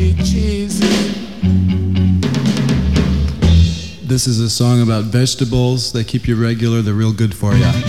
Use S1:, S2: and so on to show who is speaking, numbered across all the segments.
S1: be cheesy.
S2: This is a song about vegetables. They keep you regular. They're real good for you.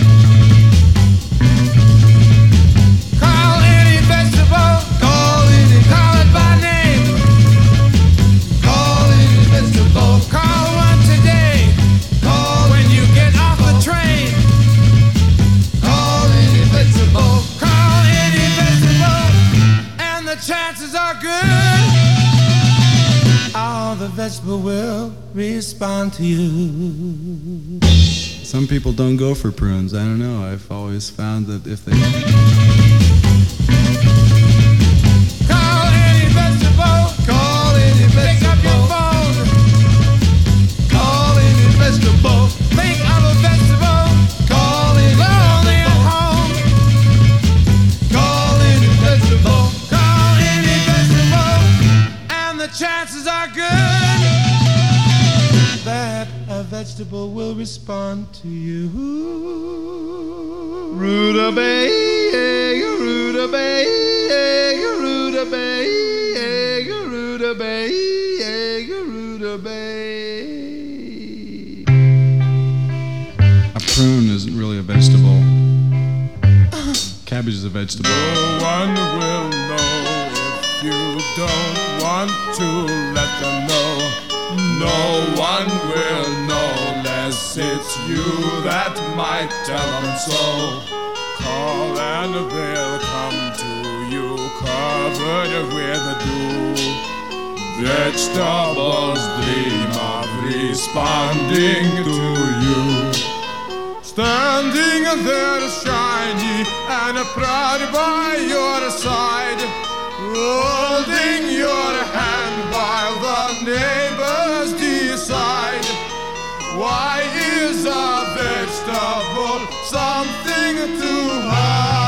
S1: Call any vegetable. Call it by name. Call any vegetable. Call one today. Call when you get off the train. Call any vegetable. Call any vegetable. And the chances are good. All the vegetable will respond to you.
S2: Some people don't go for prunes. I don't know. I've always found that if they...
S1: Call any vegetable. Call any vegetable. Pick up your phone. Call any vegetable. Think of a vegetable. Call any lonely at home. Call any vegetable. Call any vegetable. And the chances are good that a vegetable will respond to you.
S3: Rutabaga, rutabaga, rutabaga, rutabaga, rutabaga.
S2: A prune isn't really a vegetable. Cabbage is a vegetable.
S1: No one will know if you don't want to let them know. No one will know unless it's you that might tell them so. Call and they'll come to you covered with dew. Vegetables dream of responding to you. Standing there shiny and proud by your side, holding your hand while the neighbors decide. Why is a vegetable something to hide?